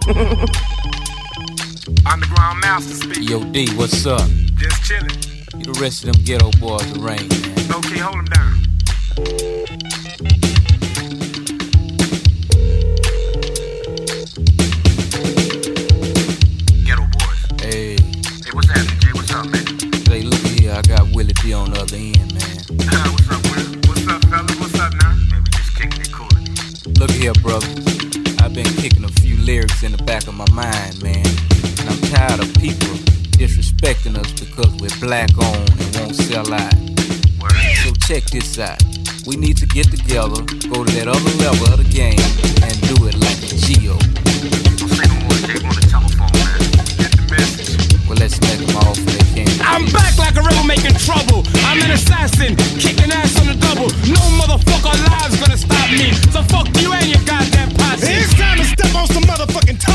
Underground Master speaking. Yo, D, what's up? Just chilling. You the rest of them ghetto boys the rain, man. Okay, hold them down. Ghetto boys. Hey. Hey, what's happening, Jay? What's up, man? Say, look here, I got Willie D on the other end, man. What's up, Will? What's up, fellas? What's up now? Man, we just kicking it cool. Look here, brother. I've been kicking a few lyrics in the back of my mind, man. And I'm tired of people disrespecting us because we're black owned and won't sell out. Word. So check this out. We need to get together, go to that other level of the game, and do it like a Geo. Don't say no more, Jay. On the telephone, man. Get the message. Well, let's make them all for they can. I'm back like a rebel making trouble. I'm an assassin.